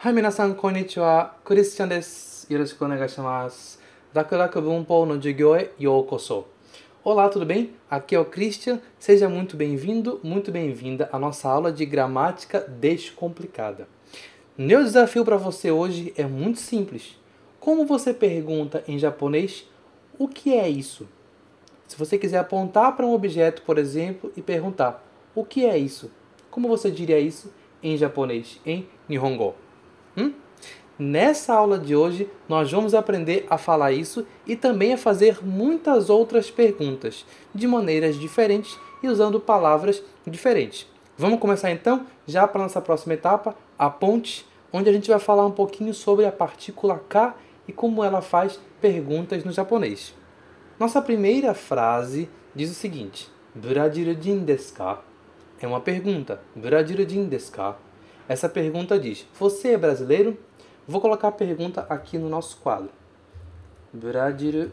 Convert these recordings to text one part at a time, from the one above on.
はい、皆さん、こんにちは。クリスチャンです。よろしくお願いします。楽々文法の授業へようこそ. Olá, tudo bem? Aqui é o Christian. Seja muito bem-vindo, muito bem-vinda à nossa aula de gramática descomplicada. Meu desafio para você hoje é muito simples. Como você pergunta em japonês, o que é isso? Se você quiser apontar para um objeto, por exemplo, e perguntar, o que é isso? Como você diria isso em japonês, em Nihongo? Nessa aula de hoje, nós vamos aprender a falar isso e também a fazer muitas outras perguntas, de maneiras diferentes e usando palavras diferentes. Vamos começar então, já para a nossa próxima etapa, a ponte, onde a gente vai falar um pouquinho sobre a partícula K e como ela faz perguntas no japonês. Nossa primeira frase diz o seguinte: Brasileiro desu ka? É uma pergunta. Brasileiro desu ka? Essa pergunta diz: você é brasileiro? Vou colocar a pergunta aqui no nosso quadro. Brasileiro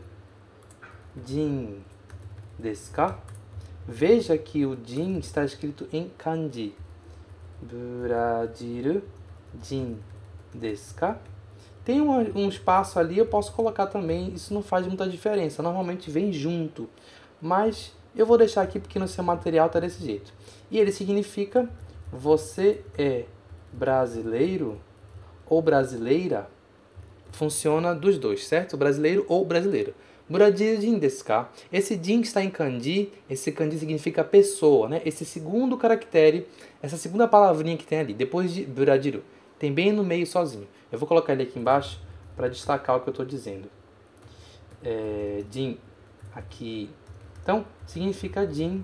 desu ka? Veja que o jin está escrito em kanji. Brasileiro desu ka? Tem um espaço ali, eu posso colocar também, isso não faz muita diferença, normalmente vem junto. Mas eu vou deixar aqui porque no seu material está desse jeito. E ele significa, você é brasileiro ou brasileira? Funciona dos dois, certo? Brasileiro ou brasileira. Brasileiro desu ka? Esse jin está em kanji, esse kanji significa pessoa, né? Esse segundo caractere, essa segunda palavrinha que tem ali, depois de brasileiro, tem bem no meio sozinho. Eu vou colocar ele aqui embaixo para destacar o que eu estou dizendo. Jin, aqui. Então, significa jin,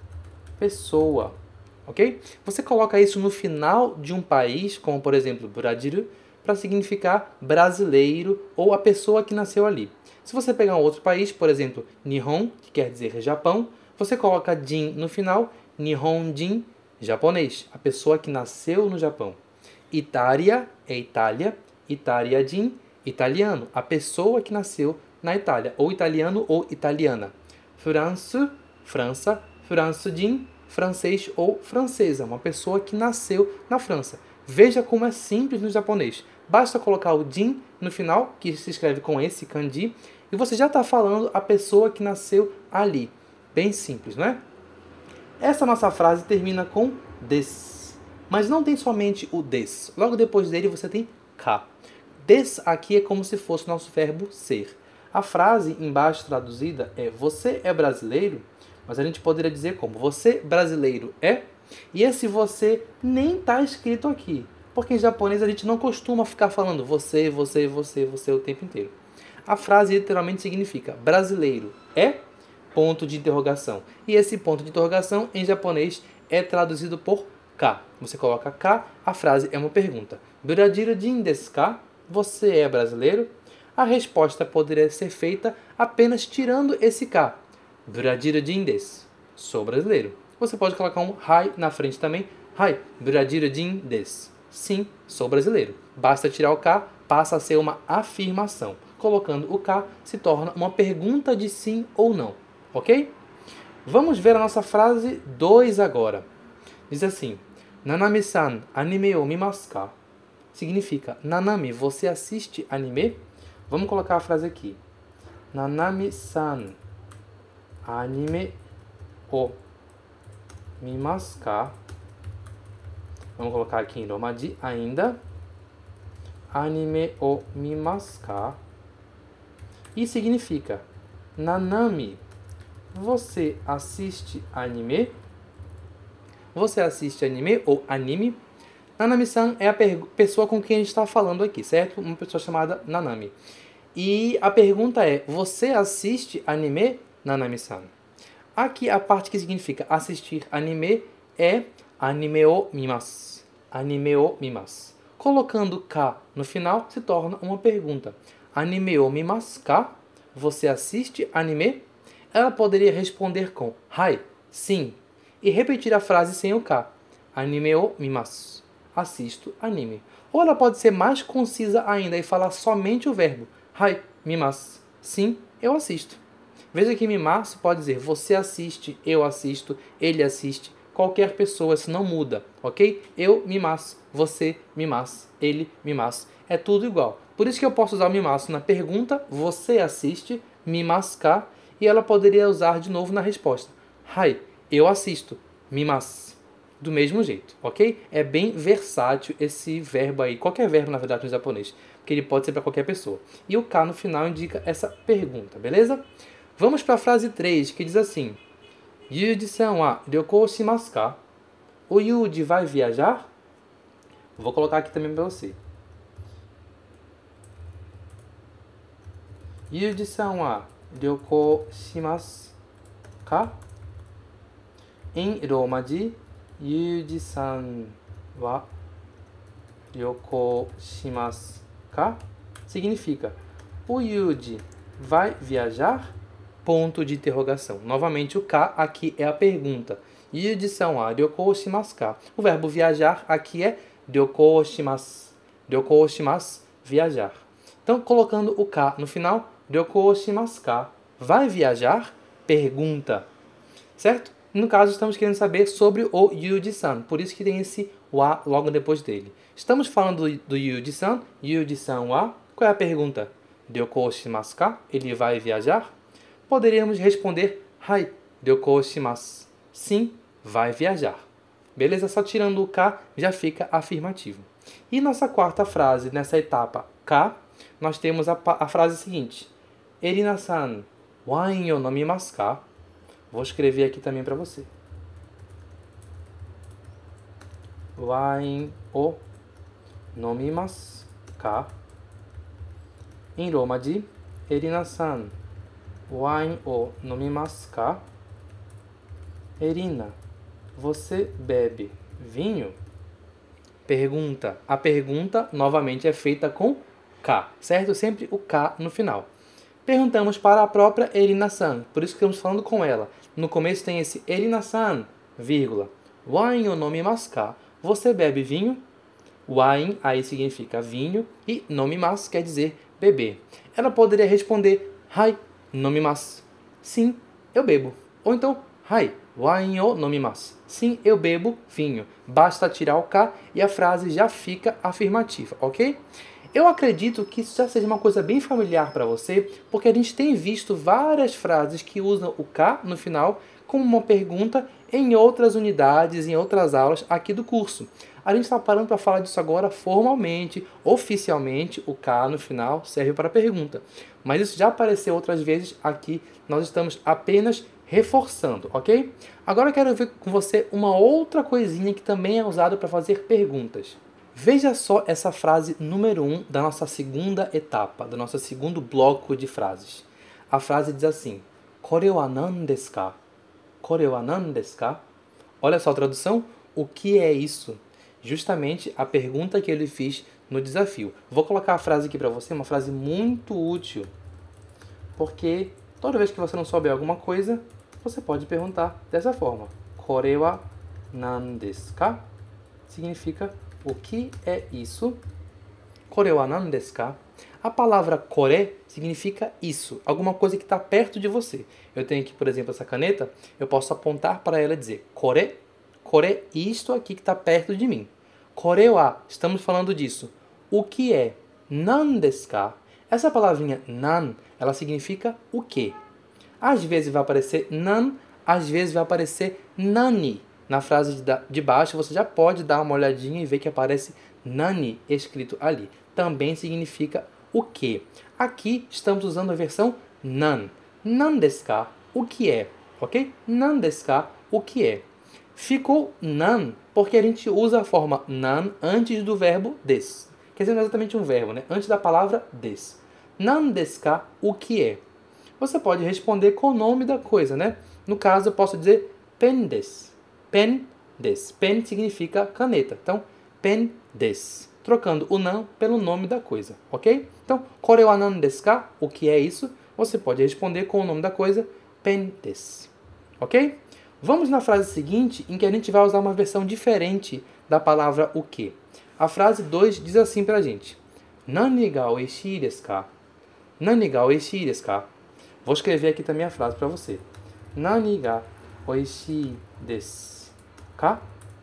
pessoa. Ok? Você coloca isso no final de um país, como por exemplo, Brasil, para significar brasileiro ou a pessoa que nasceu ali. Se você pegar um outro país, por exemplo, Nihon, que quer dizer Japão, você coloca jin no final, Nihonjin, japonês, a pessoa que nasceu no Japão. Itália é Itália, Italiajin, italiano, a pessoa que nasceu na Itália, ou italiano ou italiana. França, França, Francejin, francês ou francesa, uma pessoa que nasceu na França. Veja como é simples no japonês. Basta colocar o jin no final, que se escreve com esse kanji, e você já está falando a pessoa que nasceu ali. Bem simples, não é? Essa nossa frase termina com des. Mas não tem somente o des. Logo depois dele você tem ka. Des aqui é como se fosse o nosso verbo ser. A frase embaixo traduzida é você é brasileiro? Mas a gente poderia dizer como você brasileiro é? E esse você nem está escrito aqui. Porque em japonês a gente não costuma ficar falando você, você, você, você o tempo inteiro. A frase literalmente significa brasileiro é? Ponto de interrogação. E esse ponto de interrogação em japonês é traduzido por K. Você coloca K, a frase é uma pergunta. Brasileiro desu ka? Você é brasileiro? A resposta poderia ser feita apenas tirando esse K. Brasileiro desu. Sou brasileiro. Você pode colocar um hai na frente também. Hai, brasileiro desu. Sim, sou brasileiro. Basta tirar o K, passa a ser uma afirmação. Colocando o K, se torna uma pergunta de sim ou não. Ok? Vamos ver a nossa frase 2 agora. Diz assim: Nanami-san, anime o mimasu ka? Significa, Nanami, você assiste anime? Vamos colocar a frase aqui. Nanami-san, anime o mimasu ka? Vamos colocar aqui em romaji ainda. Anime o mimasu ka? E significa, Nanami, você assiste anime? Você assiste anime ou anime? Nanami-san é a pessoa com quem a gente está falando aqui, certo? Uma pessoa chamada Nanami. E a pergunta é, você assiste anime, Nanami-san? Aqui a parte que significa assistir anime é anime o mimasu. Anime o mimasu. Colocando K no final se torna uma pergunta. Anime o mimasu ka? Você assiste anime? Ela poderia responder com hai, sim, e repetir a frase sem o K. Anime o mimasu. Assisto anime. Ou ela pode ser mais concisa ainda e falar somente o verbo hai, mimasu. Sim, eu assisto. Veja que mimasu pode dizer você assiste, eu assisto, ele assiste, qualquer pessoa, isso não muda, ok? Eu mimasu, você mimasu, ele mimasu, é tudo igual. Por isso que eu posso usar o mimasu na pergunta, você assiste, mimasu ka, e ela poderia usar de novo na resposta. Hai, eu assisto, mimasu. Do mesmo jeito, ok? É bem versátil esse verbo aí, qualquer verbo na verdade no japonês, porque ele pode ser para qualquer pessoa. E o ka no final indica essa pergunta, beleza? Vamos para a frase 3, que diz assim: Yuji-san wa ryoukou shimasu ka? O Yuji vai viajar? Vou colocar aqui também para você. Yuji-san wa ryoukou shimasu ka? Em Romaji, Yuji-san wa ryoukou shimasu ka? Significa: o Yuji vai viajar? Ponto de interrogação. Novamente o ka aqui é a pergunta. Yuji-san wa ryoukou shimasu ka? O verbo viajar aqui é ryoukou shimasu. Ryoukou shimasu, viajar. Então, colocando o ka no final, ryoukou shimasu ka? Vai viajar? Pergunta. Certo? No caso, estamos querendo saber sobre o Yuji-san, por isso que tem esse wa logo depois dele. Estamos falando do Yuji-san. Yuji-san wa, qual é a pergunta? Ryoukou shimasu ka? Ele vai viajar? Poderíamos responder hai, ryoukou shimasu. Sim, vai viajar. Beleza? Só tirando o ka já fica afirmativo. E nossa quarta frase, nessa etapa ka, nós temos a frase seguinte: Erina-san, wain o nomimasu ka? Vou escrever aqui também para você. Wain o nomimasu ka? Em Romaji, Erina-san, wain o nomimasu ka? Erina, você bebe vinho? Pergunta. A pergunta novamente é feita com ka, certo? Sempre o ka no final. Perguntamos para a própria Erina-san, por isso que estamos falando com ela. No começo tem esse Erina-san, vírgula. Wain o nomimasu ka? Você bebe vinho? Wain aí significa vinho e nomimasu quer dizer beber. Ela poderia responder hai, nomimasu. Sim, eu bebo. Ou então hai, wain o nomimasu. Sim, eu bebo vinho. Basta tirar o ka e a frase já fica afirmativa, ok? Eu acredito que isso já seja uma coisa bem familiar para você, porque a gente tem visto várias frases que usam o ka no final como uma pergunta em outras unidades, em outras aulas aqui do curso. A gente está parando para falar disso agora formalmente, oficialmente, o ka no final serve para pergunta. Mas isso já apareceu outras vezes aqui, nós estamos apenas reforçando, ok? Agora eu quero ver com você uma outra coisinha que também é usada para fazer perguntas. Veja só essa frase número 1 da nossa segunda etapa, do nosso segundo bloco de frases. A frase diz assim: Kore wa nan desu ka? Kore wa nan desu ka? Olha só a tradução. O que é isso? Justamente a pergunta que ele fez no desafio. Vou colocar a frase aqui para você, uma frase muito útil. Porque toda vez que você não souber alguma coisa, você pode perguntar dessa forma. Kore wa nan desu ka? Significa: o que é isso? Kore wa nan desu ka? A palavra kore significa isso, alguma coisa que está perto de você. Eu tenho aqui, por exemplo, essa caneta, eu posso apontar para ela e dizer kore, kore, isto aqui que está perto de mim. Kore wa, estamos falando disso. O que é? Nan desu ka? Essa palavrinha nan, ela significa o quê? Às vezes vai aparecer nan, às vezes vai aparecer nani. Na frase de baixo, você já pode dar uma olhadinha e ver que aparece nani escrito ali. Também significa o que. Aqui estamos usando a versão nan. Nan desu ka? O que é? Ok? Nan desu ka? O que é? Ficou nan porque a gente usa a forma nan antes do verbo des. Quer dizer, não é exatamente um verbo, né? Antes da palavra des. Nan desu ka? O que é? Você pode responder com o nome da coisa, né? No caso, eu posso dizer pen desu. Pen desu. Pen significa caneta. Então, pen desu. Trocando o nan pelo nome da coisa, ok? Então, kore wa nan desu ka? O que é isso? Você pode responder com o nome da coisa, pen desu. Ok? Vamos na frase seguinte, em que a gente vai usar uma versão diferente da palavra o que. A frase 2 diz assim pra gente: Nani ga oishii desu ka? Nani ga oishii desu ka? Vou escrever aqui também a frase para você. Nani ga oishii desu ka?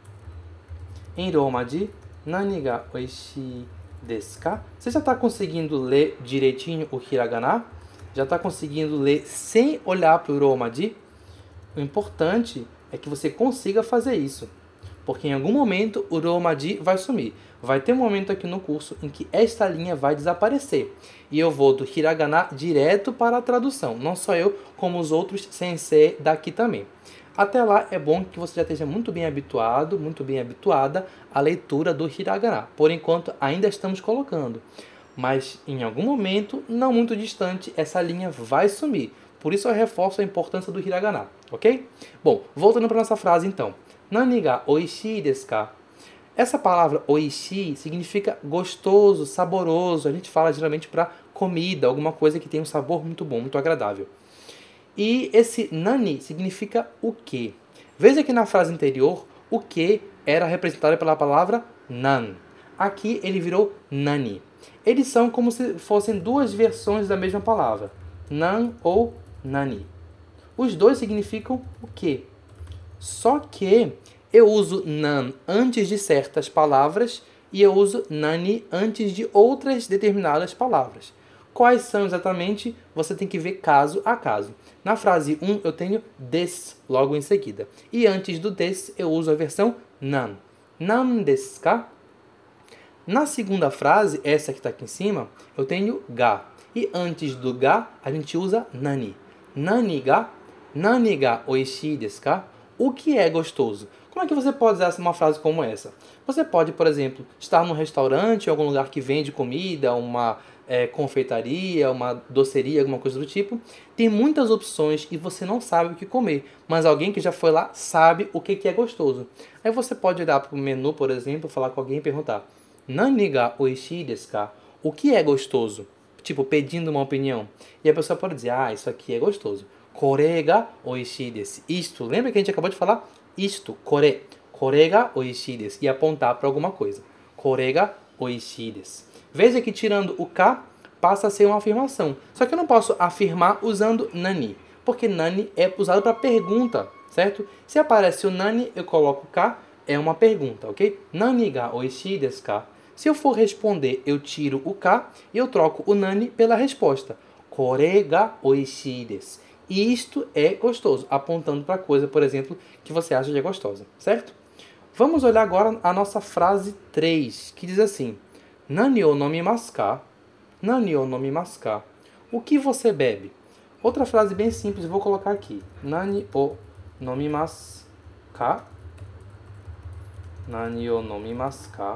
Em Romaji, nani ga oishii desu ka? Você já está conseguindo ler direitinho o hiragana? Já está conseguindo ler sem olhar para o Romaji? O importante é que você consiga fazer isso, porque em algum momento o Romaji vai sumir. Vai ter um momento aqui no curso em que esta linha vai desaparecer. E eu vou do hiragana direto para a tradução. Não só eu, como os outros sensei daqui também. Até lá, é bom que você já esteja muito bem habituado, muito bem habituada à leitura do hiragana. Por enquanto, ainda estamos colocando. Mas em algum momento, não muito distante, essa linha vai sumir. Por isso eu reforço a importância do hiragana, ok? Bom, voltando para nossa frase então. Nani ga oishii desu ka? Essa palavra oishii significa gostoso, saboroso. A gente fala geralmente para comida, alguma coisa que tem um sabor muito bom, muito agradável. E esse nani significa o quê? Veja que na frase anterior, o que era representado pela palavra nan. Aqui ele virou nani. Eles são como se fossem duas versões da mesma palavra. Nan ou nani. Os dois significam o quê? Só que eu uso nan antes de certas palavras e eu uso nani antes de outras determinadas palavras. Quais são exatamente? Você tem que ver caso a caso. Na frase 1 eu tenho des logo em seguida. E antes do des eu uso a versão nan. Nan desu ka? Na segunda frase, essa que está aqui em cima, eu tenho ga. E antes do ga, a gente usa nani. Nani ga oishii desu ka? O que é gostoso? Como é que você pode usar uma frase como essa? Você pode, por exemplo, estar num restaurante, em algum lugar que vende comida, uma confeitaria, uma doceria, alguma coisa do tipo. Tem muitas opções e você não sabe o que comer, mas alguém que já foi lá sabe o que é gostoso. Aí você pode olhar para o menu, por exemplo, falar com alguém e perguntar: Nani ga oishii desu ka? O que é gostoso? Tipo, pedindo uma opinião. E a pessoa pode dizer: ah, isso aqui é gostoso. Kore ga oishii desu. Isto, lembra que a gente acabou de falar? Isto, kore. Kore ga oishii desu. E apontar para alguma coisa. Kore ga oishii desu. Veja que tirando o ka, passa a ser uma afirmação. Só que eu não posso afirmar usando nani, porque nani é usado para pergunta, certo? Se aparece o nani, eu coloco ka, é uma pergunta, ok? Nani ga oishii desu ka? Se eu for responder, eu tiro o ka e eu troco o nani pela resposta. Kore ga oishii desu. E isto é gostoso, apontando para a coisa, por exemplo, que você acha que é gostosa, certo? Vamos olhar agora a nossa frase 3, que diz assim: Nani o nomimasu ka? Nani o nomimasu ka? O que você bebe? Outra frase bem simples, vou colocar aqui. Nani o nomimasu ka? Nani o nomimasu ka?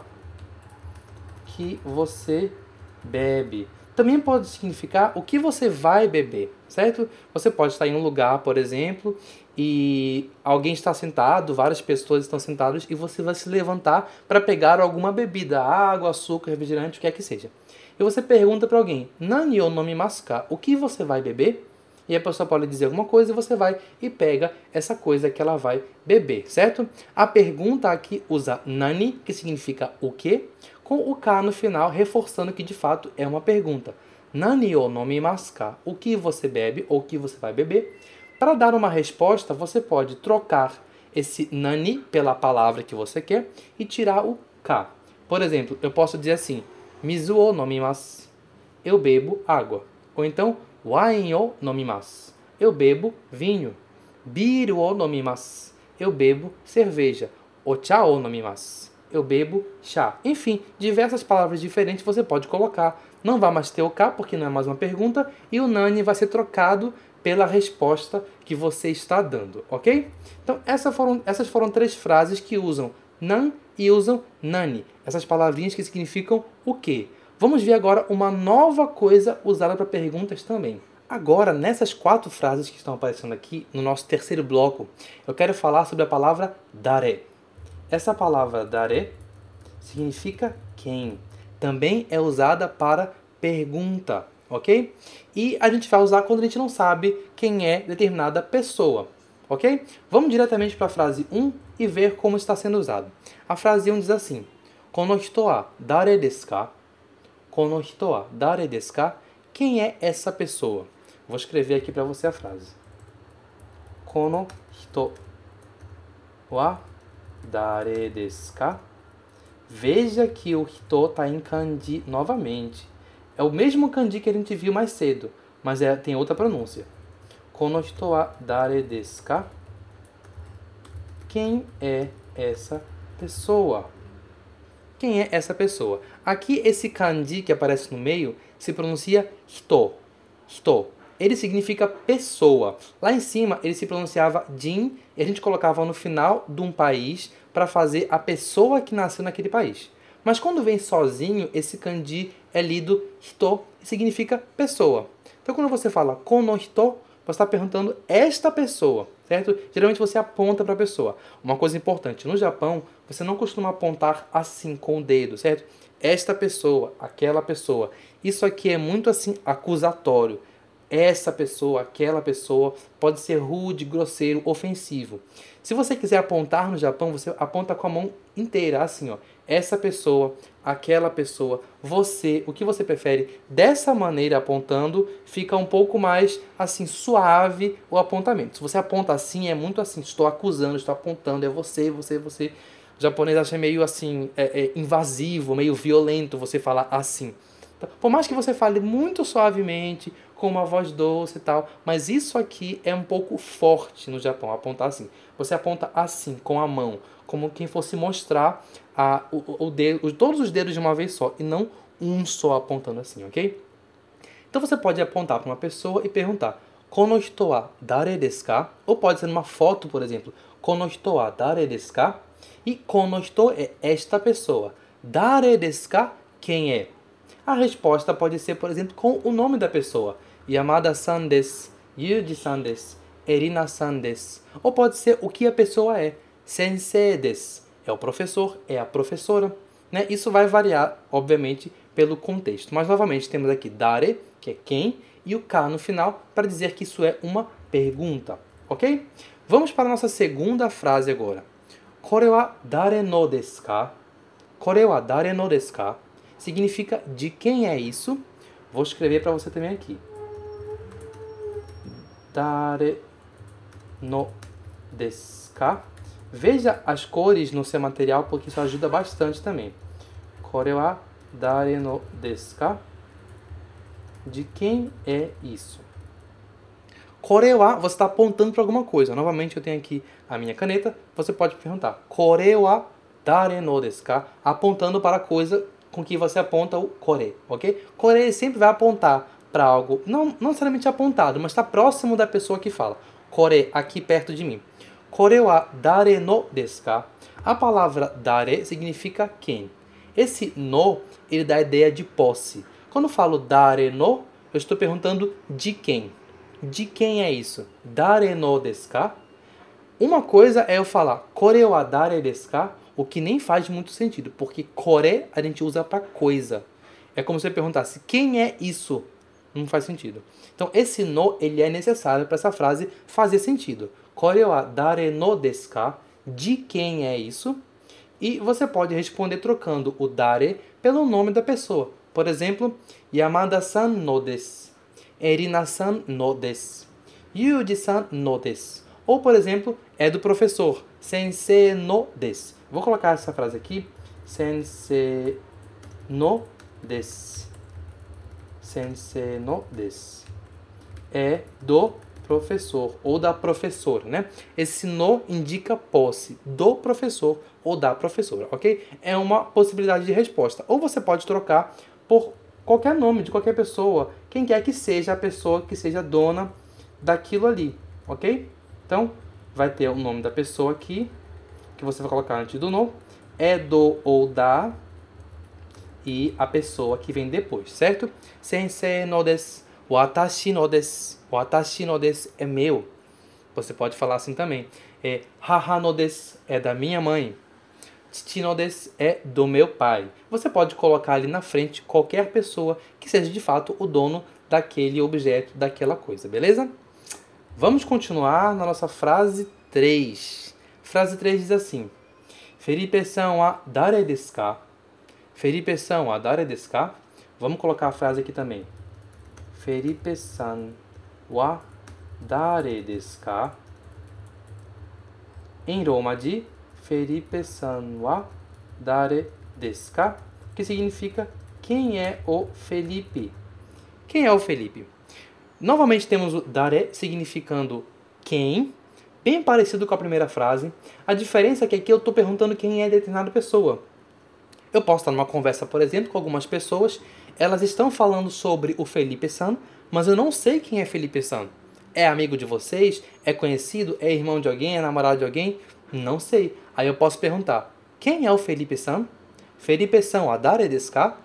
Que você bebe. Também pode significar o que você vai beber, certo? Você pode estar em um lugar, por exemplo, e alguém está sentado, várias pessoas estão sentadas e você vai se levantar para pegar alguma bebida, água, açúcar, refrigerante, o que é que seja. E você pergunta para alguém: Nani o nomimasu ka? O que você vai beber? E a pessoa pode dizer alguma coisa e você vai e pega essa coisa que ela vai beber, certo? A pergunta aqui usa nani, que significa o quê, com o ka no final, reforçando que de fato é uma pergunta. Nani o nomimasu ka? O que você bebe ou o que você vai beber? Para dar uma resposta, você pode trocar esse nani pela palavra que você quer e tirar o ka. Por exemplo, eu posso dizer assim: Mizu o nomimasu. Eu bebo água. Ou então, Wain o nomimasu. Eu bebo vinho. Biru o nomimasu. Eu bebo cerveja. Ocha o nomimasu. Eu bebo chá. Enfim, diversas palavras diferentes você pode colocar. Não vai mais ter o ka, porque não é mais uma pergunta. E o nani vai ser trocado pela resposta que você está dando, ok? Então, essas foram 3 frases que usam nan e usam nani. Essas palavrinhas que significam o quê? Vamos ver agora uma nova coisa usada para perguntas também. Agora, nessas 4 frases que estão aparecendo aqui, no nosso terceiro bloco, eu quero falar sobre a palavra dare. Essa palavra dare significa quem. Também é usada para pergunta, ok? E a gente vai usar quando a gente não sabe quem é determinada pessoa, ok? Vamos diretamente para a frase 1 e ver como está sendo usado. A frase 1 diz assim: Kono hito wa dare desu ka? Kono hito wa dare desu ka? Quem é essa pessoa? Vou escrever aqui para você a frase. Kono hito wa dare desu ka? Veja que o hito está em kanji novamente. É o mesmo kanji que a gente viu mais cedo, mas tem outra pronúncia. Kono hito wa dare desu ka? Quem é essa pessoa? Quem é essa pessoa? Aqui, esse kanji que aparece no meio se pronuncia hito. Hito. Ele significa pessoa. Lá em cima, ele se pronunciava jin e a gente colocava no final de um país para fazer a pessoa que nasceu naquele país. Mas quando vem sozinho, esse kanji é lido hito e significa pessoa. Então, quando você fala kono hito, você está perguntando esta pessoa, certo? Geralmente você aponta para a pessoa. Uma coisa importante, no Japão, você não costuma apontar assim com o dedo, certo? Esta pessoa, aquela pessoa. Isso aqui é muito assim acusatório. Essa pessoa, aquela pessoa, pode ser rude, grosseiro, ofensivo. Se você quiser apontar no Japão, você aponta com a mão inteira, assim, ó. Essa pessoa, aquela pessoa, você, o que você prefere? Dessa maneira, apontando, fica um pouco mais, assim, suave o apontamento. Se você aponta assim, é muito assim, estou acusando, estou apontando, é você, você, você. O japonês acha meio, assim, invasivo, meio violento você falar assim. Por mais que você fale muito suavemente, com uma voz doce e tal, mas isso aqui é um pouco forte no Japão, apontar assim. Você aponta assim, com a mão, como quem fosse mostrar todos os dedos de uma vez só, e não um só apontando assim, ok? Então você pode apontar para uma pessoa e perguntar: Kono hito wa dare desu ka? Ou pode ser numa foto, por exemplo. Kono hito wa dare desu ka? E kono hito é esta pessoa. Dare desu ka? Quem é? A resposta pode ser, por exemplo, com o nome da pessoa. Yamada-san desu, Yuji-san desu, Erina-san desu. Ou pode ser o que a pessoa é. Sensei desu. É o professor, é a professora. Né? Isso vai variar, obviamente, pelo contexto. Mas, novamente, temos aqui dare, que é quem, e o ka no final, para dizer que isso é uma pergunta. Ok? Vamos para a nossa segunda frase agora. Kore wa dare no desu ka? Kore wa dare no desu ka? Significa de quem é isso? Vou escrever para você também aqui. Dare no desu ka? Veja as cores no seu material, porque isso ajuda bastante também. Kore wa dare no desu ka? De quem é isso? Kore wa, você está apontando para alguma coisa. Novamente, eu tenho aqui a minha caneta. Você pode perguntar. Kore wa dare no desu ka? Apontando para a coisa com que você aponta o kore, ok? Kore sempre vai apontar para algo, não necessariamente apontado, mas está próximo da pessoa que fala. Kore, aqui perto de mim. Kore wa dare no desu ka? A palavra dare significa quem. Esse no, ele dá a ideia de posse. Quando eu falo dare no, eu estou perguntando de quem. De quem é isso? Dare no desu ka? Uma coisa é eu falar kore wa dare desu ka? O que nem faz muito sentido, porque kore a gente usa para coisa. É como se você perguntasse quem é isso? Não faz sentido. Então esse no, ele é necessário para essa frase fazer sentido. Kore wa dare no desu ka? De quem é isso? E você pode responder trocando o dare pelo nome da pessoa. Por exemplo, Yamada-san no desu. Erina-san no desu. Yuji-san no desu. Ou, por exemplo, é do professor. Sensei no desu. Vou colocar essa frase aqui. Sensei no desu. Sensei no desu. É do professor ou da professora, né? Esse no indica posse do professor ou da professora, ok? É uma possibilidade de resposta. Ou você pode trocar por qualquer nome de qualquer pessoa, quem quer que seja a pessoa que seja dona daquilo ali, ok? Então, vai ter o nome da pessoa aqui, que você vai colocar antes do no, é do ou da, e a pessoa que vem depois, certo? Sensei no desu, watashi no desu. Watashi no desu é meu. Você pode falar assim também. Haha no desu é da minha mãe. Chichi no desu é do meu pai. Você pode colocar ali na frente qualquer pessoa que seja de fato o dono daquele objeto, daquela coisa, beleza? Vamos continuar na nossa frase 3. Frase 3 diz assim: Felipe-san wa dare desu ka? Felipe-san wa dare desu ka? Vamos colocar a frase aqui também. Felipe-san wa dare desu ka? Em Roma de Felipe-san wa dare desu ka? Que significa quem é o Felipe? Quem é o Felipe? Novamente temos o dare significando quem, bem parecido com a primeira frase. A diferença é que aqui eu estou perguntando quem é determinada pessoa. Eu posso estar numa conversa, por exemplo, com algumas pessoas, elas estão falando sobre o Felipe-san, mas eu não sei quem é Felipe-san. É amigo de vocês? É conhecido? É irmão de alguém? É namorado de alguém? Não sei. Aí eu posso perguntar, quem é o Felipe-san? Felipe-san wa dare desu ka?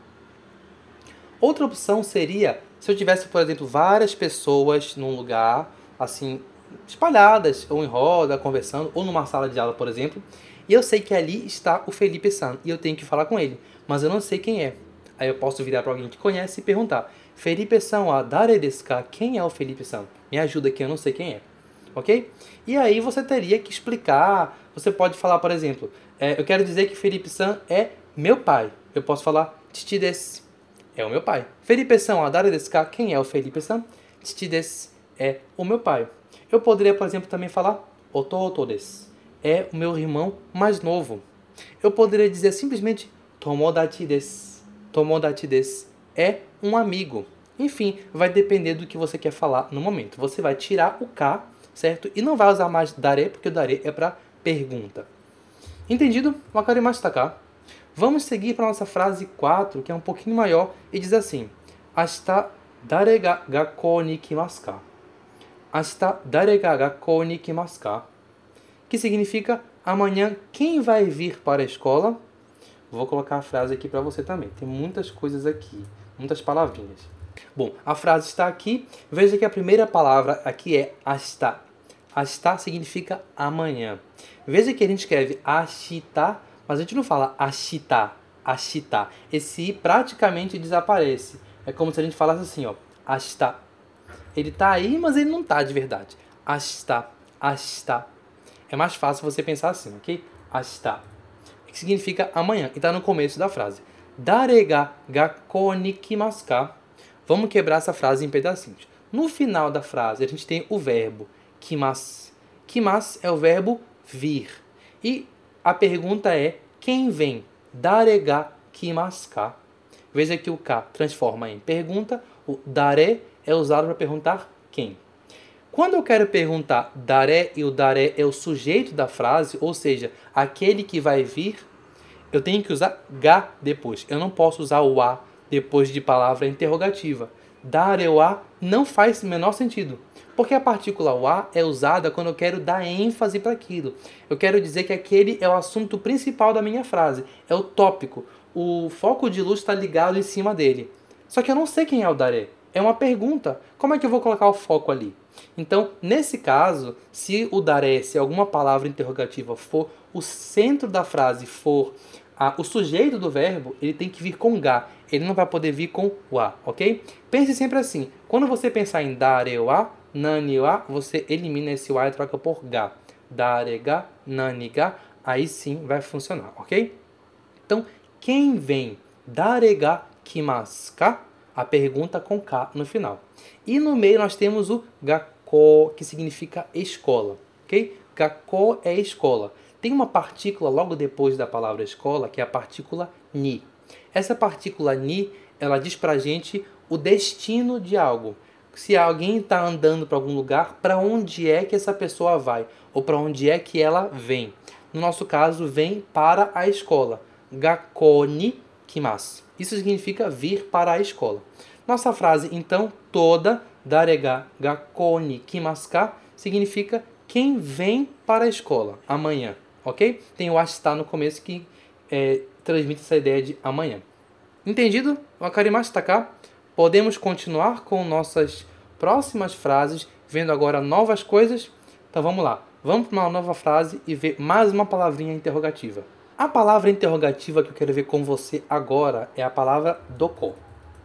Outra opção seria, se eu tivesse, por exemplo, várias pessoas num lugar, assim, espalhadas, ou em roda, conversando, ou numa sala de aula, por exemplo, e eu sei que ali está o Felipe-san, e eu tenho que falar com ele, mas eu não sei quem é. Aí eu posso virar para alguém que conhece e perguntar, Felipe-san wa dare desu ka? Quem é o Felipe-san? Me ajuda aqui, eu não sei quem é. Ok? E aí você teria que explicar, você pode falar, por exemplo, eu quero dizer que Felipe-san é meu pai. Eu posso falar, Chichi desu. É o meu pai. Felipe-san wa dare desu ka? Quem é o Felipe-san? Chichi desu. É o meu pai. Eu poderia, por exemplo, também falar Ototo desu. É o meu irmão mais novo. Eu poderia dizer simplesmente Tomodachi desu. Tomodachi desu. É um amigo. Enfim, vai depender do que você quer falar no momento. Você vai tirar o ka, certo? E não vai usar mais dare, porque o dare é para pergunta. Entendido? Wakarimashita ka? Vamos seguir para a nossa frase 4, que é um pouquinho maior, e diz assim: Ashita dare ga gakkou ni kimasu ka? Ashita dare ga gakkou ni kimasu ka? Que significa amanhã quem vai vir para a escola? Vou colocar a frase aqui para você também. Tem muitas coisas aqui, muitas palavrinhas. Bom, a frase está aqui. Veja que a primeira palavra aqui é ashita. Ashita significa amanhã. Veja que a gente escreve ashita, mas a gente não fala ashita, ashita. Esse i praticamente desaparece. É como se a gente falasse assim, ó, ashita. Ele tá aí, mas ele não tá de verdade. Ashita, ashita. É mais fácil você pensar assim, ok? Ashita. Que significa amanhã. E tá no começo da frase. Dare ga gakkou ni kimasu ka? Vamos quebrar essa frase em pedacinhos. No final da frase, a gente tem o verbo kimasu. Kimasu é o verbo vir. E a pergunta é, quem vem? Dare ga kimasu ka? Veja que o ka transforma em pergunta. O dare é usado para perguntar quem. Quando eu quero perguntar dare e o dare é o sujeito da frase, ou seja, aquele que vai vir, eu tenho que usar ga depois. Eu não posso usar o a depois de palavra interrogativa. Dare o a não faz o menor sentido. Porque a partícula o a é usada quando eu quero dar ênfase para aquilo. Eu quero dizer que aquele é o assunto principal da minha frase. É o tópico. O foco de luz está ligado em cima dele. Só que eu não sei quem é o dare. É uma pergunta. Como é que eu vou colocar o foco ali? Então, nesse caso, se o dare, se alguma palavra interrogativa for o centro da frase, for o sujeito do verbo, ele tem que vir com ga. Ele não vai poder vir com o a, ok? Pense sempre assim. Quando você pensar em dare o a, nani o a, você elimina esse o a e troca por ga. Dare ga, nani ga, aí sim vai funcionar, ok? Então, quem vem? Dare ga kimasu ka? A pergunta com K no final. E no meio nós temos o gakkou, que significa escola. Ok? Gakkou é escola. Tem uma partícula logo depois da palavra escola, que é a partícula ni. Essa partícula ni, ela diz pra gente o destino de algo. Se alguém está andando para algum lugar, para onde é que essa pessoa vai? Ou para onde é que ela vem? No nosso caso, vem para a escola. Gakkou ni kimasu. Isso significa vir para a escola. Nossa frase, então, toda, dare ga gakkou ni kimasu ka, significa quem vem para a escola, amanhã, ok? Tem o ashita no começo que transmite essa ideia de amanhã. Entendido? Wakarimashita ka? Podemos continuar com nossas próximas frases, vendo agora novas coisas? Então vamos lá. Vamos para uma nova frase e ver mais uma palavrinha interrogativa. A palavra interrogativa que eu quero ver com você agora é a palavra doko.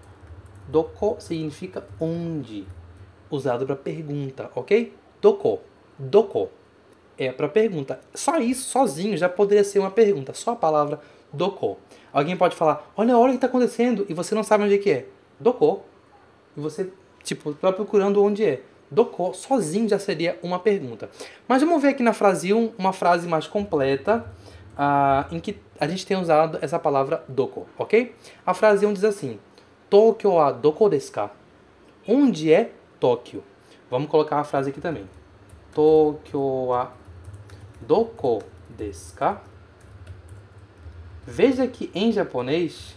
Doko significa onde, usado para pergunta, ok? Doko, doko é para pergunta. Só isso, sozinho, já poderia ser uma pergunta. Só a palavra doko. Alguém pode falar, olha o que está acontecendo, e você não sabe onde que é. Doko. E você, está procurando onde é. Doko, sozinho já seria uma pergunta. Mas vamos ver aqui na frase 1, uma frase mais completa. em que a gente tem usado essa palavra doko, ok? A frase 1 diz assim: Tokyo wa doko desu ka? Onde é Tóquio? Vamos colocar a frase aqui também. Tokyo wa doko desu ka? Veja que em japonês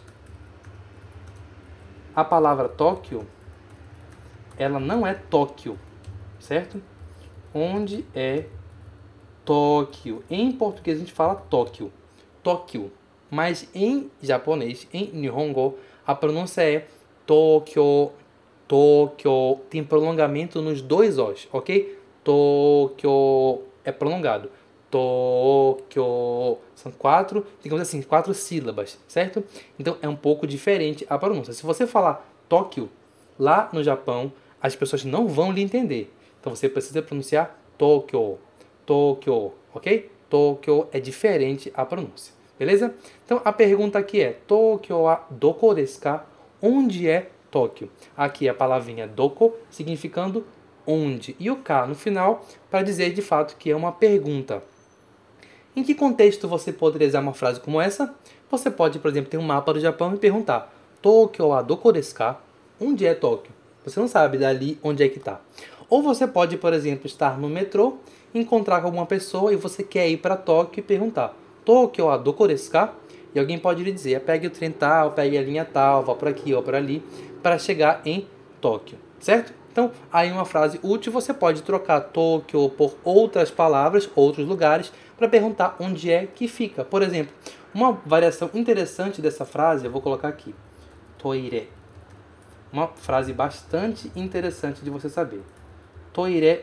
a palavra Tóquio ela não é Tóquio, certo? Onde é Tóquio? Em português a gente fala Tóquio, Tóquio, mas em japonês, em Nihongo, a pronúncia é Tóquio, Tóquio, tem prolongamento nos dois Os, ok? Tóquio é prolongado. Tóquio são quatro, digamos assim, 4 sílabas, certo? Então é um pouco diferente a pronúncia. Se você falar Tóquio, lá no Japão, as pessoas não vão lhe entender. Então você precisa pronunciar Tóquio, Tóquio, ok? Tóquio é diferente a pronúncia, beleza? Então a pergunta aqui é: Tóquio wa doko desu ka? Onde é Tóquio? Aqui a palavrinha doko significando onde e o ka no final para dizer de fato que é uma pergunta. Em que contexto você poderia usar uma frase como essa? Você pode, por exemplo, ter um mapa do Japão e perguntar: Tóquio wa doko desu ka? Onde é Tóquio? Você não sabe dali onde é que está. Ou você pode, por exemplo, estar no metrô, encontrar com alguma pessoa e você quer ir para Tóquio e perguntar: Tóquio wa doko desu ka? E alguém pode lhe dizer: pegue o trem tal, pegue a linha tal, vá por aqui ou por ali, para chegar em Tóquio, certo? Então, aí uma frase útil, você pode trocar Tóquio por outras palavras, outros lugares, para perguntar onde é que fica. Por exemplo, uma variação interessante dessa frase, eu vou colocar aqui: toire. Uma frase bastante interessante de você saber. Toire.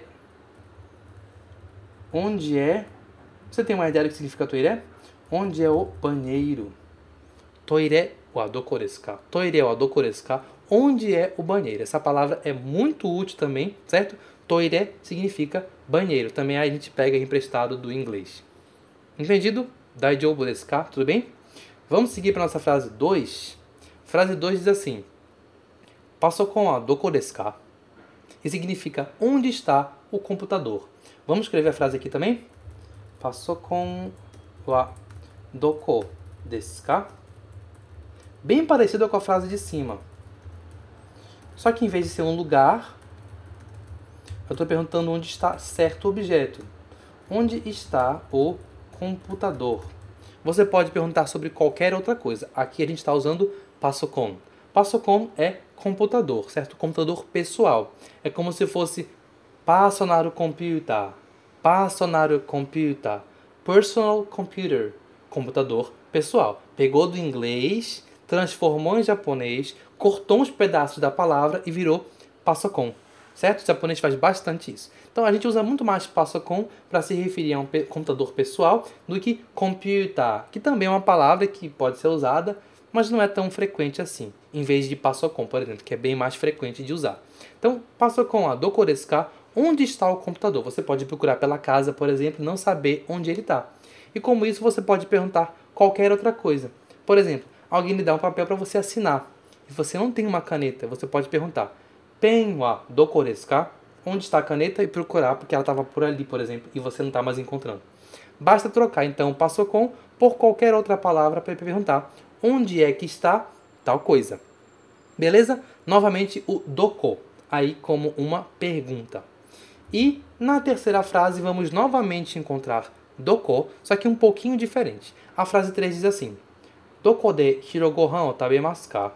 Onde é... Você tem uma ideia do que significa toire? Onde é o banheiro? Toire wa doko desu ka? Toire wa doko desu ka? Onde é o banheiro? Essa palavra é muito útil também, certo? Toire significa banheiro. Também a gente pega emprestado do inglês. Entendido? Daijoubu desu ka? Tudo bem? Vamos seguir para a nossa frase 2. Frase 2 diz assim: Pasokon wa doko desu ka? E significa onde está o computador. Vamos escrever a frase aqui também? Pasokon wa doko desu ka? Bem parecido com a frase de cima. Só que em vez de ser um lugar, eu estou perguntando onde está certo objeto. Onde está o computador? Você pode perguntar sobre qualquer outra coisa. Aqui a gente está usando Pasokon. Pasokon é computador, certo? Computador pessoal. É como se fosse personal computer. Personal computer. Personal computer. Computador pessoal. Pegou do inglês, transformou em japonês, cortou uns pedaços da palavra e virou Pasokon, certo? O japonês faz bastante isso. Então a gente usa muito mais Pasokon para se referir a um computador pessoal do que computer, que também é uma palavra que pode ser usada, mas não é tão frequente assim, em vez de Pasokon, por exemplo, que é bem mais frequente de usar. Então, Pasokon wa doko desu ka? Onde está o computador? Você pode procurar pela casa, por exemplo, e não saber onde ele está. E como isso, você pode perguntar qualquer outra coisa. Por exemplo, alguém lhe dá um papel para você assinar. E você não tem uma caneta, você pode perguntar: Pen wa doko desu ka? Onde está a caneta? E procurar, porque ela estava por ali, por exemplo, e você não está mais encontrando. Basta trocar, então, Pasokon por qualquer outra palavra para perguntar onde é que está tal coisa. Beleza? Novamente o doko, aí como uma pergunta. E na terceira frase vamos novamente encontrar doko, só que um pouquinho diferente. A frase 3 diz assim: Doko de hirogohan o tabemasu ka?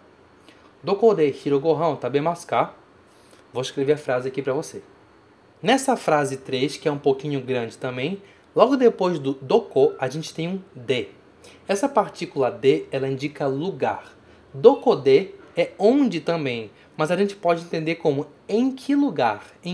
Doko de hirogohan o tabemasu ka? Vou escrever a frase aqui para você. Nessa frase 3, que é um pouquinho grande também, logo depois do doko, a gente tem um de. Essa partícula de, ela indica lugar. Doko de é onde também, mas a gente pode entender como em que lugar, em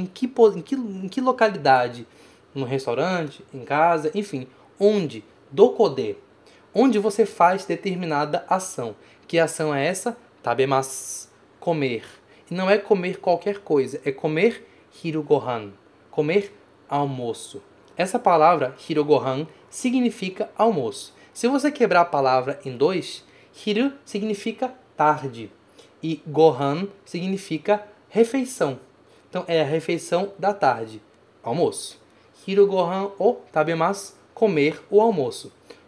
que localidade, no restaurante, em casa, enfim, onde, doko de, onde você faz determinada ação. Que ação é essa? Tabemasu, comer. E não é comer qualquer coisa, é comer hirugohan, comer almoço. Essa palavra hirugohan significa almoço. Se você quebrar a palavra em dois, hiru significa tarde e gohan significa refeição. Então é a refeição da tarde, almoço. Hirugohan o tabemasu, comer o almoço.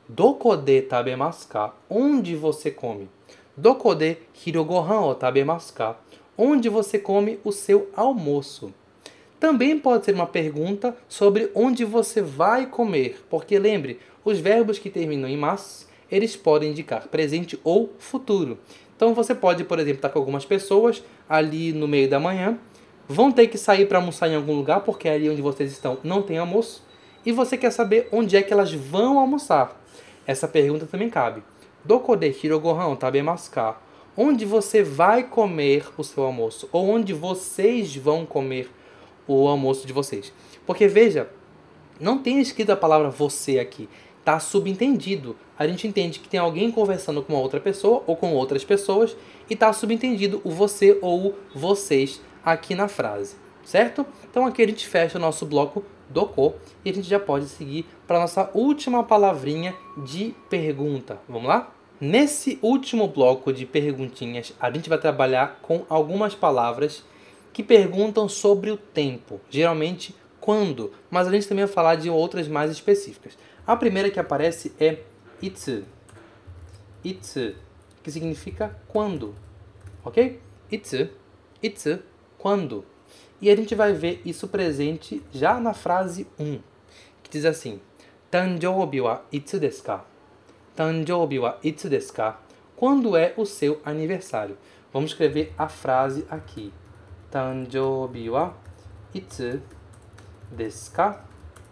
Doko de tabemasu ka? Onde você come? Doko de hiru gohan o tabemasu ka? Onde você come o seu almoço? Também pode ser uma pergunta sobre onde você vai comer, porque lembre, os verbos que terminam em mas, eles podem indicar presente ou futuro. Então você pode, por exemplo, estar com algumas pessoas ali no meio da manhã, vão ter que sair para almoçar em algum lugar, porque ali onde vocês estão não tem almoço, e você quer saber onde é que elas vão almoçar. Essa pergunta também cabe. Doko de hiru gohan tabemasu ka? Onde você vai comer o seu almoço? Ou onde vocês vão comer o almoço de vocês? Porque veja, não tem escrito a palavra você aqui. Está subentendido. A gente entende que tem alguém conversando com uma outra pessoa ou com outras pessoas e está subentendido o você ou o vocês aqui na frase, certo? Então aqui a gente fecha o nosso bloco doko e a gente já pode seguir para a nossa última palavrinha de pergunta. Vamos lá? Nesse último bloco de perguntinhas, a gente vai trabalhar com algumas palavras que perguntam sobre o tempo, geralmente quando, mas a gente também vai falar de outras mais específicas. A primeira que aparece é itsu. Itsu, que significa quando, ok? Itsu, quando. E a gente vai ver isso presente já na frase 1, que diz assim: Tanjoubi wa itsu desu ka? Tanjoubi wa itsu desu ka? Quando é o seu aniversário? Vamos escrever a frase aqui. Tanjoubi wa itsu desu ka?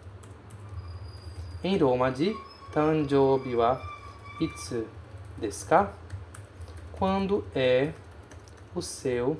Em romaji, Tanjoubi wa itsu desu ka? Quando é o seu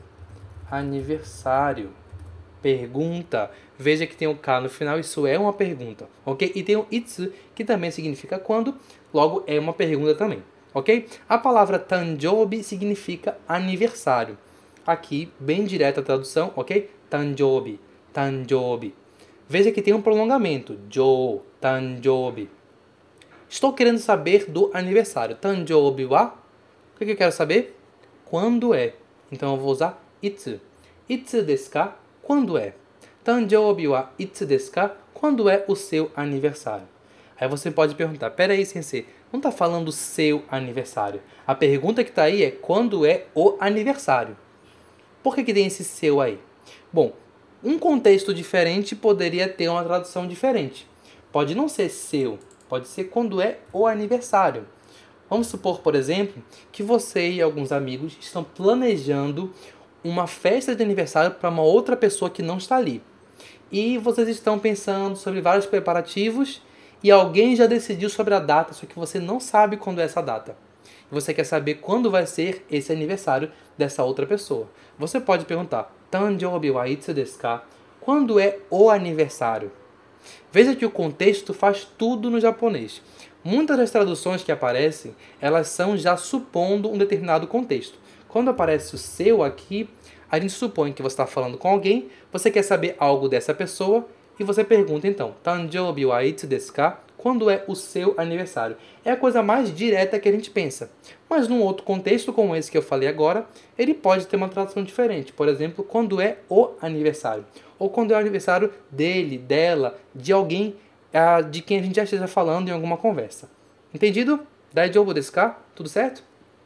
aniversário? Pergunta. Veja que tem o K no final, isso é uma pergunta, ok? E tem o itsu, que também significa quando, logo é uma pergunta também, ok? A palavra Tanjoubi significa aniversário. Aqui, bem direta a tradução, ok? Tanjoubi, Tanjoubi. Veja que tem um prolongamento, jo, Tanjoubi. Estou querendo saber do aniversário. Tanjoubi wa? O que eu quero saber? Quando é? Então eu vou usar itsu. Itsu desu ka? Quando é? Tanjoubi wa itsu desu ka? Quando é o seu aniversário? Aí você pode perguntar, peraí, sensei, não está falando seu aniversário. A pergunta que está aí é quando é o aniversário. Por que tem esse seu aí? Bom, um contexto diferente poderia ter uma tradução diferente. Pode não ser seu, pode ser quando é o aniversário. Vamos supor, por exemplo, que você e alguns amigos estão planejando uma festa de aniversário para uma outra pessoa que não está ali. E vocês estão pensando sobre vários preparativos e alguém já decidiu sobre a data, só que você não sabe quando é essa data. Você quer saber quando vai ser esse aniversário dessa outra pessoa. Você pode perguntar, Tanjoubi wa itsu desu ka? Quando é o aniversário? Veja que o contexto faz tudo no japonês. Muitas das traduções que aparecem, elas são já supondo um determinado contexto. Quando aparece o seu aqui, a gente supõe que você está falando com alguém, você quer saber algo dessa pessoa e você pergunta então, Tanjoubi wa itsu desu ka? Quando é o seu aniversário? É a coisa mais direta que a gente pensa. Mas num outro contexto como esse que eu falei agora, ele pode ter uma tradução diferente. Por exemplo, quando é o aniversário. Ou quando é o aniversário dele, dela, de alguém de quem a gente já esteja falando em alguma conversa. Entendido? Daijoubu desu ka? Tudo certo?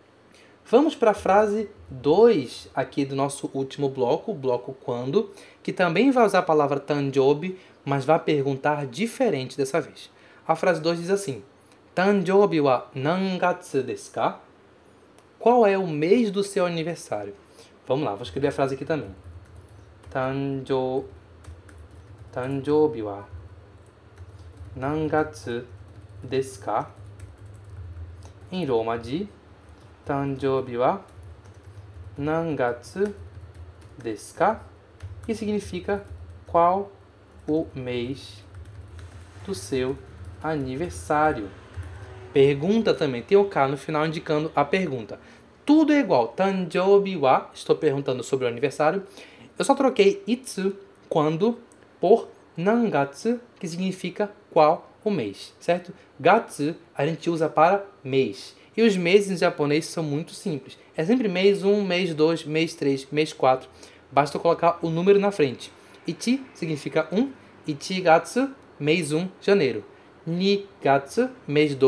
Vamos para a frase 2 aqui do nosso último bloco, o bloco quando, que também vai usar a palavra Tanjoubi, mas vai perguntar diferente dessa vez. A frase 2 diz assim: Tanjoubi wa nangatsu desu ka? Qual é o mês do seu aniversário? Vamos lá, vou escrever a frase aqui também. Tanjoubi wa nangatsu desu ka? Em romaji, Tanjoubi wa nangatsu desu ka? Que significa qual o mês do seu aniversário. Pergunta também, tem o K no final indicando a pergunta. Tudo é igual. Tanjoubi wa, estou perguntando sobre o aniversário. Eu só troquei itsu, quando, por nangatsu, que significa qual o mês, certo? Gatsu a gente usa para mês. E os meses em japonês são muito simples. É sempre mês 1, mês 2, mês 3, mês 4. Basta colocar o número na frente. Ichi significa 1. Ichigatsu, mês 1, janeiro. Nigatsu, mês 2,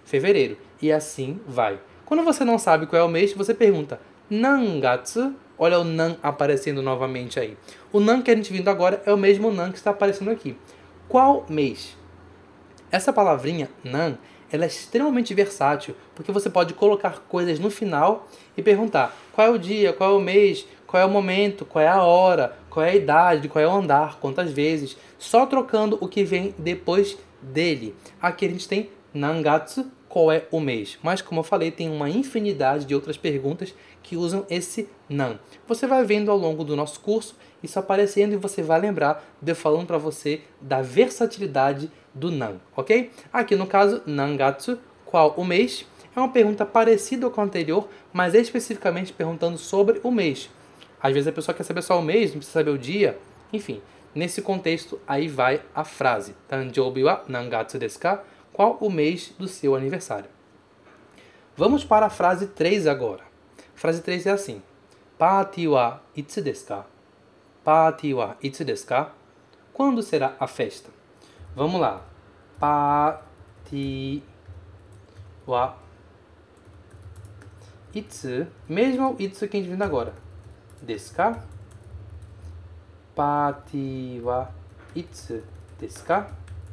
fevereiro. E assim vai. Quando você não sabe qual é o mês, você pergunta nangatsu. Olha o nan aparecendo novamente aí. O nan que a gente vindo agora é o mesmo nan que está aparecendo aqui. Qual mês? Essa palavrinha nan, ela é extremamente versátil, porque você pode colocar coisas no final e perguntar qual é o dia, qual é o mês, qual é o momento, qual é a hora, qual é a idade, qual é o andar, quantas vezes, só trocando o que vem depois dele. Aqui a gente tem nangatsu, qual é o mês. Mas, como eu falei, tem uma infinidade de outras perguntas que usam esse nan. Você vai vendo ao longo do nosso curso isso aparecendo e você vai lembrar de eu falando para você da versatilidade do nan, ok? Aqui no caso, nangatsu, qual o mês? É uma pergunta parecida com a anterior, mas especificamente perguntando sobre o mês. Às vezes a pessoa quer saber só o mês, não precisa saber o dia, enfim. Nesse contexto, aí vai a frase. Tanjoubi wa nangatsu desu ka? Qual o mês do seu aniversário? Vamos para a frase 3 agora. A frase 3 é assim. Party wa itsu desu ka? Party wa itsu desu ka? Quando será a festa? Vamos lá. Party wa itsu. Mesmo o itsu que a gente vindo agora. Desu ka? Party wa itsu desu ka?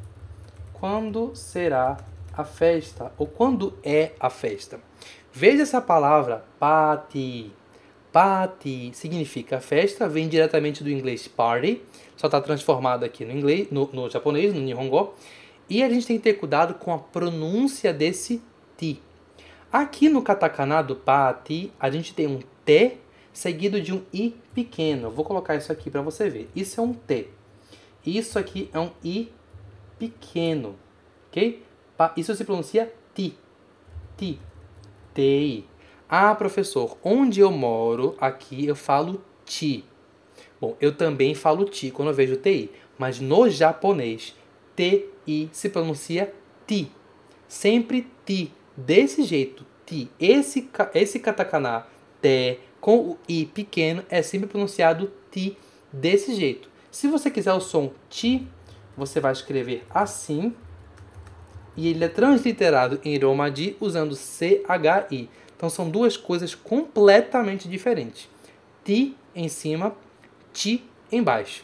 Quando será a festa? Ou quando é a festa? Veja essa palavra party. Party significa festa, vem diretamente do inglês party, só está transformado aqui no inglês, no japonês, no Nihongo. E a gente tem que ter cuidado com a pronúncia desse ti. Aqui no katakana do party, a gente tem um T seguido de um I pequeno. Vou colocar isso aqui para você ver. Isso é um T. Isso aqui é um I pequeno. Ok? Isso se pronuncia ti. Ti. Ti. Ah, professor, onde eu moro, aqui eu falo ti. Bom, eu também falo ti quando eu vejo ti, mas no japonês, ti se pronuncia ti. Sempre ti, desse jeito, ti. Esse katakana, te, com o i pequeno, é sempre pronunciado ti desse jeito. Se você quiser o som ti, você vai escrever assim, e ele é transliterado em romaji usando CHI. Então são duas coisas completamente diferentes. Ti em cima, ti embaixo.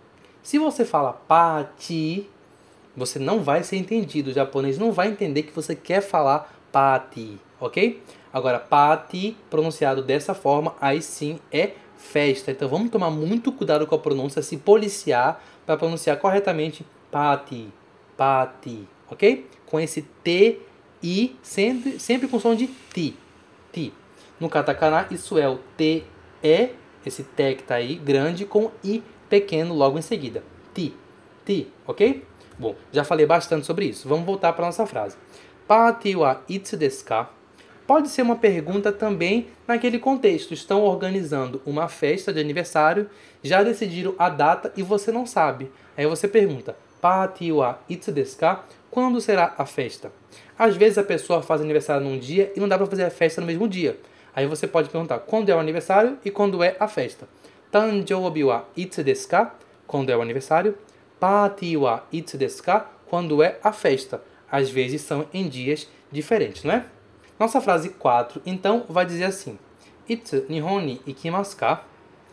Se você fala pati, você não vai ser entendido. O japonês não vai entender que você quer falar pati, ok? Agora, pati, pronunciado dessa forma, aí sim é festa. Então vamos tomar muito cuidado com a pronúncia, se policiar para pronunciar corretamente pati, pati, ok? Com esse T, I, sempre com som de ti. Ti. No katakana, isso é o T, E, esse T que está aí, grande, com I pequeno logo em seguida. Ti. Ti, ok? Bom, já falei bastante sobre isso. Vamos voltar para a nossa frase. Party wa itsu desu ka? Pode ser uma pergunta também naquele contexto. Estão organizando uma festa de aniversário, já decidiram a data e você não sabe. Aí você pergunta, Party wa itsu desu ka? Quando será a festa? Às vezes a pessoa faz aniversário num dia e não dá para fazer a festa no mesmo dia. Aí você pode perguntar quando é o aniversário e quando é a festa. Tanjoubi wa itsu desu ka? Quando é o aniversário. Party wa itsu desu ka? Quando é a festa. Às vezes são em dias diferentes, não é? Nossa frase 4, então, vai dizer assim. Itsu nihon ni ikimasu ka?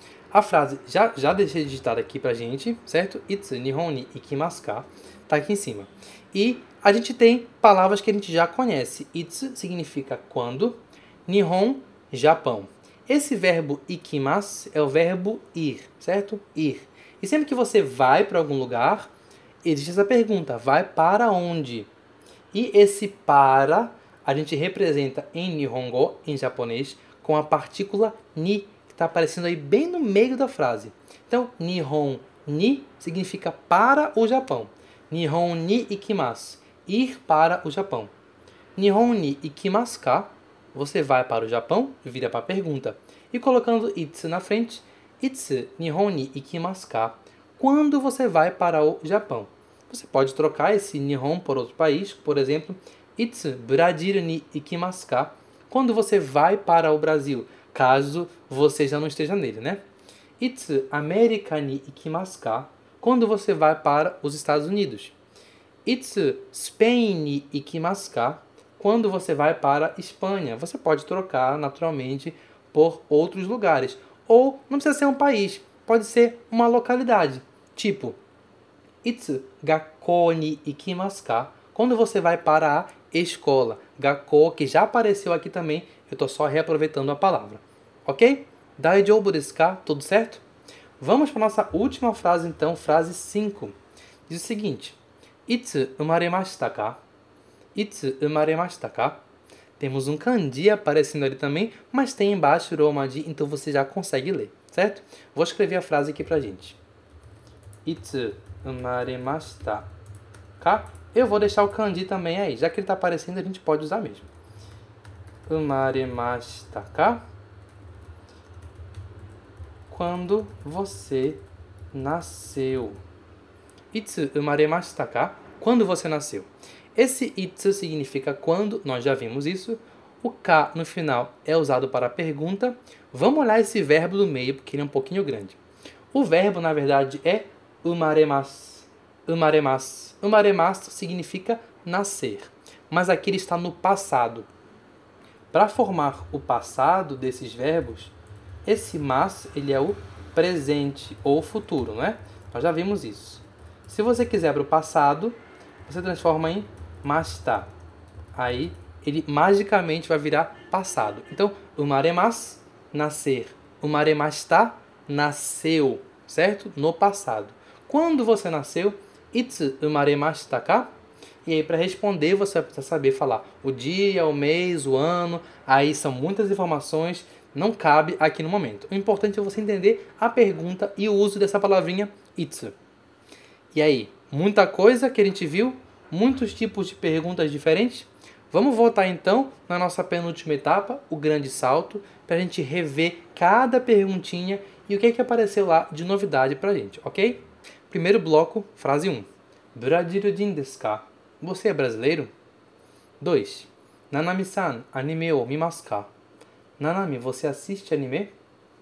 A frase já deixei digitada aqui pra gente, certo? Itsu nihon ni ikimasu ka? Tá aqui em cima. E a gente tem palavras que a gente já conhece. Itsu significa quando. Nihon, Japão. Esse verbo ikimasu é o verbo ir, certo? Ir. E sempre que você vai para algum lugar, existe essa pergunta. Vai para onde? E esse para, a gente representa em Nihongo, em japonês, com a partícula ni, que está aparecendo aí bem no meio da frase. Então, Nihon ni significa para o Japão. Nihon ni ikimasu, ir para o Japão. Nihon ni ikimasu ka? Você vai para o Japão? Vira para a pergunta. E colocando itsu na frente, itsu nihon ni ikimasu ka? Quando você vai para o Japão? Você pode trocar esse nihon por outro país, por exemplo, itsu Brasil ni ikimasu ka? Quando você vai para o Brasil, caso você já não esteja nele, né? Itsu America ni ikimasu ka? Quando você vai para os Estados Unidos. Itsu Spain ni ikimasu ka? quando você vai para a Espanha. Você pode trocar naturalmente por outros lugares. Ou não precisa ser um país, pode ser uma localidade. Tipo, itsu gakkou ni ikimasu ka? Quando você vai para a escola. Gakkou, que já apareceu aqui também, eu estou só reaproveitando a palavra. Ok? Daijoubu desu ka? Tudo certo? Vamos para a nossa última frase então, frase 5. Diz o seguinte: Itsu umaremashita ka? Itsu umaremashita ka? Temos um kanji aparecendo ali também, mas tem embaixo o romaji, então você já consegue ler, certo? Vou escrever a frase aqui pra gente. Itsu umaremashita ka? Eu vou deixar o kanji também aí, já que ele está aparecendo, a gente pode usar mesmo. Umaremashita ka? Quando você nasceu. Itsu umaremashita ka? Quando você nasceu. Esse itsu significa quando, nós já vimos isso. O ka no final é usado para a pergunta. Vamos olhar esse verbo do meio, porque ele é um pouquinho grande. O verbo, na verdade, é umaremasu. Umaremasu. Umaremasu significa nascer. Mas aqui ele está no passado. Para formar o passado desses verbos, esse mas, ele é o presente ou futuro, não é? Nós já vimos isso. Se você quiser para o passado, você transforma em mashita. Aí, ele magicamente vai virar passado. Então, umaremasu, nascer. Umaremashita, nasceu, certo? No passado. Quando você nasceu, itsu umaremashita ka? E aí, para responder, você vai precisar saber falar o dia, o mês, o ano. Aí são muitas informações, não cabe aqui no momento. O importante é você entender a pergunta e o uso dessa palavrinha itsu. E aí, muita coisa que a gente viu, muitos tipos de perguntas diferentes. Vamos voltar então na nossa penúltima etapa, o grande salto, para a gente rever cada perguntinha e o que apareceu lá de novidade para a gente, ok? Primeiro bloco, frase 1. Brasileiro desu ka? Você é brasileiro? 2. Nanami-san, anime o mimasu ka? Nanami, você assiste anime?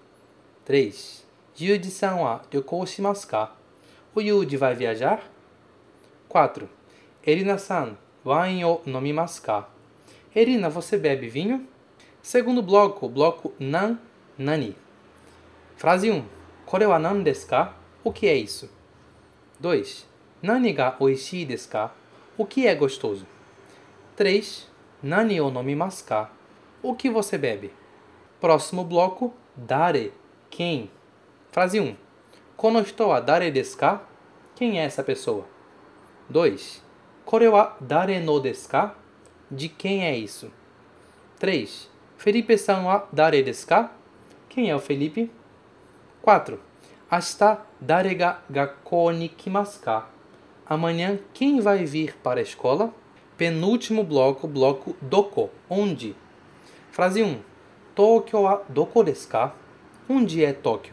3. Yuji-san wa ryoukou shimasu ka? O Yuji vai viajar? 4. Erina-san, wain o nomimasu ka? Erina, você bebe vinho? Segundo bloco, bloco nan, nani. Frase 1. Kore wa nan desu ka? O que é isso? 2. Nani ga oishii desu ka? O que é gostoso? 3. Nani o nomimasu ka? O que você bebe? Próximo bloco, dare, quem? Frase 1. Kono hito wa dare desu ka? Quem é essa pessoa? 2. Kore wa dare no desu ka? De quem é isso? 3. Felipe-san wa dare desu ka? Quem é o Felipe? 4. Ashita dare ga gakkou ni kimasu ka? Amanhã, quem vai vir para a escola? Penúltimo bloco, bloco doko, onde? Frase 1. Tokyo wa doko desu ka? Onde é Tóquio?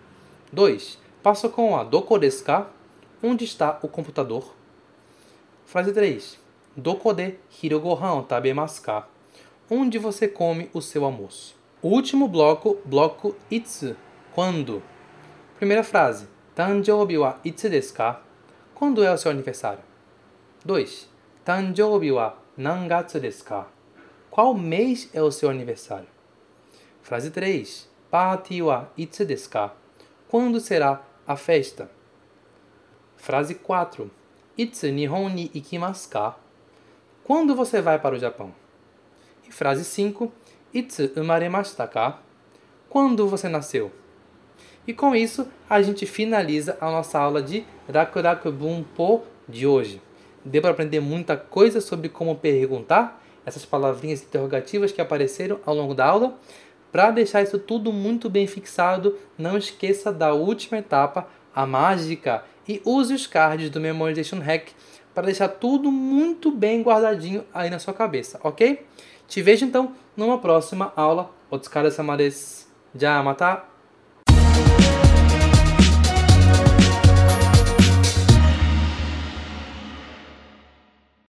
2. Passo com a doko desu ka? Onde está o computador? Frase 3. Doko de hiru gohan o tabemasu ka? Onde você come o seu almoço? O último bloco, bloco itsu, quando? Primeira frase. Tanjoubi wa itsu desu ka? Quando é o seu aniversário? 2. Tanjoubi wa nangatsu desu ka? Qual mês é o seu aniversário? Frase 3. Party wa itsu desu ka? Quando será a festa? Frase 4. Itsu nihon ni ikimasu ka? Quando você vai para o Japão? E frase 5. Itsu umaremashita ka? Quando você nasceu? E com isso, a gente finaliza a nossa aula de Rakuraku Bunpo de hoje. Deu para aprender muita coisa sobre como perguntar, essas palavrinhas interrogativas que apareceram ao longo da aula. Para deixar isso tudo muito bem fixado, não esqueça da última etapa, a mágica, e use os cards do Memorization Hack para deixar tudo muito bem guardadinho aí na sua cabeça, ok? Te vejo então numa próxima aula. Otsukare-sama desu. Já, mata!